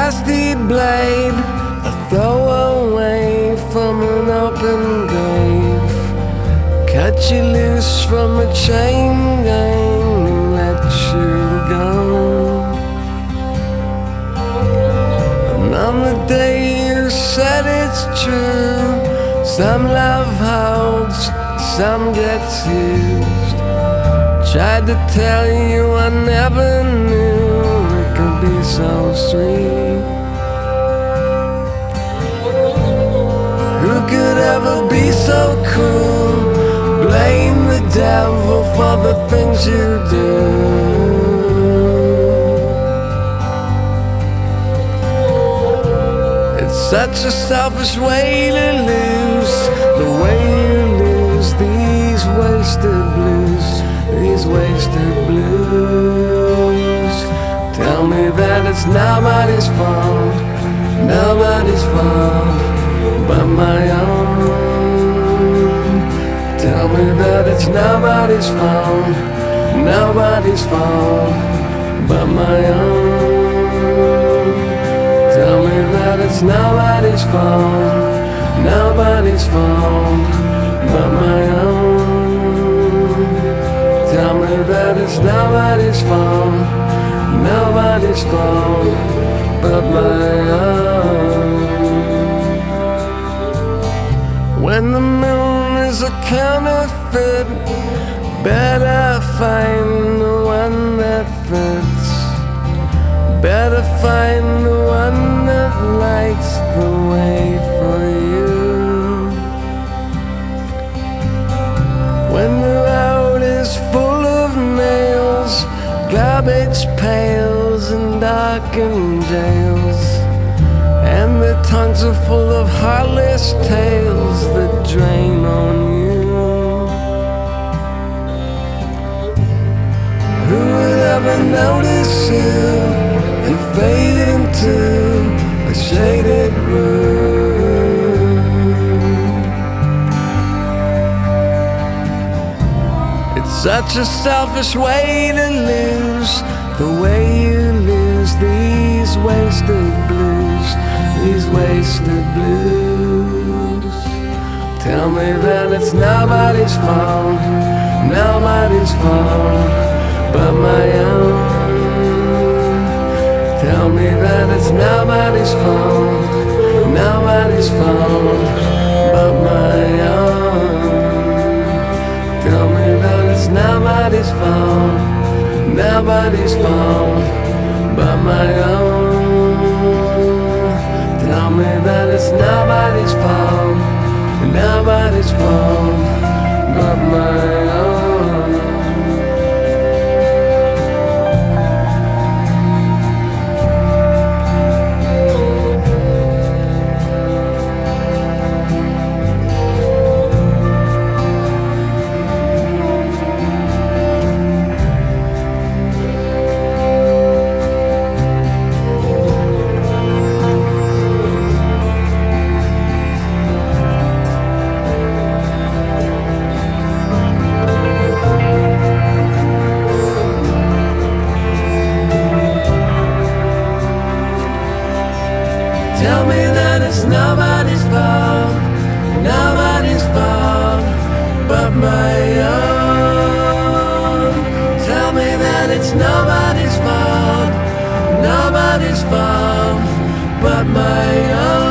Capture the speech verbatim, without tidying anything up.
rusty blade, a throwaway from an open grave. Cut you loose from a chain gang and let you go. And on the day you said it's true, some love holds, some gets used. Tried to tell you I never knew it could be so sweet. Who could ever be so cruel? Blame the devil for the things you do. It's such a selfish way to lose, the way you lose these wasted blues, these wasted blues. Tell me that it's nobody's fault, nobody's fault but my own. Tell me that it's nobody's fault, nobody's fault but my own. Tell me that it's nobody's fault, nobody's fault but my own. Tell me that it's nobody's fault, nobody's fault but my own. When the moon is a counterfeit, better find the one that fits. Better find the one that lights the way for you. When the road is full of nails, garbage pails and darkened jails, and the tongues are full of heartless tales that drain on you. Who would ever notice you and fade into a shaded room? It's such a selfish way to lose, the way you lose these wasted blues, these wasted blues. Tell me that it's nobody's fault, nobody's fault but my own. Tell me that it's nobody's fault, nobody's fault but my own. Tell me that it's nobody's fault, nobody's fault but my own. Tell me that it's nobody's fault, nobody's fault but my own. Tell me that it's nobody's fault, nobody's fault but my own. Tell me that it's nobody's fault, nobody's fault but my own.